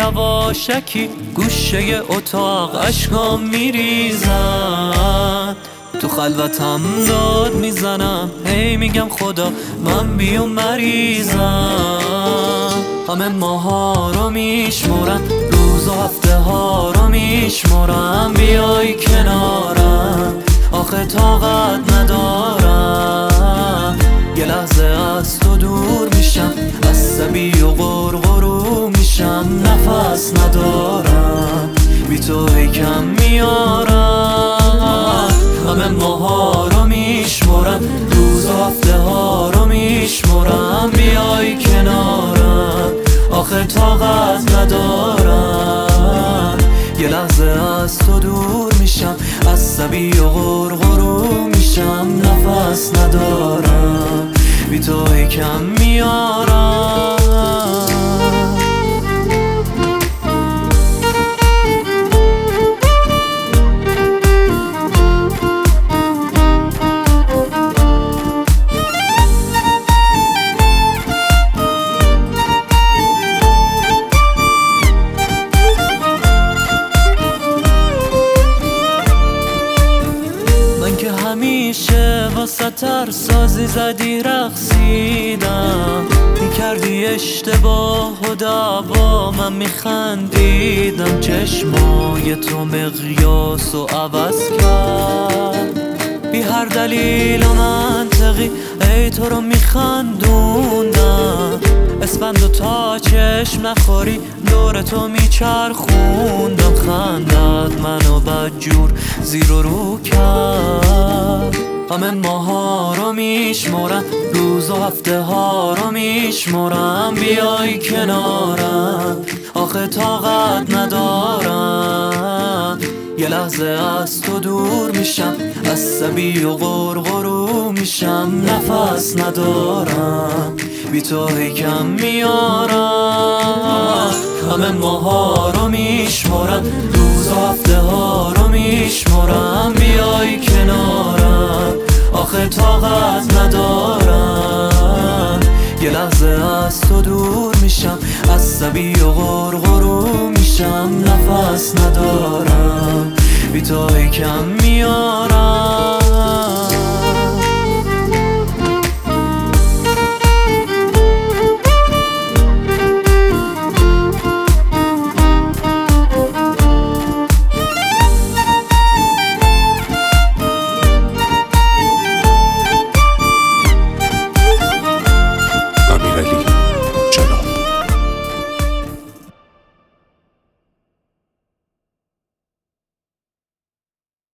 یواشکی گوشه اتاق اشکام میریزن، تو خلوتم داد میزنم هی میگم خدا من بیام مریضم. همه ماها رو میشمرم، روز و هفته ها رو میشمرم، بیای کنارم آخه طاقت ندارم. یه لحظه از تو دور میشم، عصبی و غرغرو میشم، نفس ندارم بی تو کم میارم. همه ماها رو میشمرم، روز و هفته ها رو میشمرم، بیای کنارم آخه طاقت ندارم. یه لحظه از تو دور میشم، عصبی و غرغرو میشم، نفس ندارم بی تو کم میارم. همیشه واسه ترسازی زدی رقصیدم، میکردی اشتباه و دعوا من میخندیدم. چشمای تو مقیاس و عوض کرد، بی هر دلیل و منطقی ای تو رو میخندوندم. اسفند و تا چشم نخوری دور تو میچرخوندم، خندت منو بدجور زیر و رو کرد. همه ماها رو میشمرم، روز و هفته ها رو میشمرم، بیای کنارم آخه طاقت ندارم. یه لحظه از تو دور میشم، عصبی و غرغرو میشم، نفس ندارم بی تو کم میارم. همه ماها رو میشمرم، روز و هفته ها رو میشمرم، بیای کنارم آخه طاقت ندارم. یه لحظه از تو دور میشم، عصبی و غرغرو میشم، نفس ندارم بی تو کم میارم.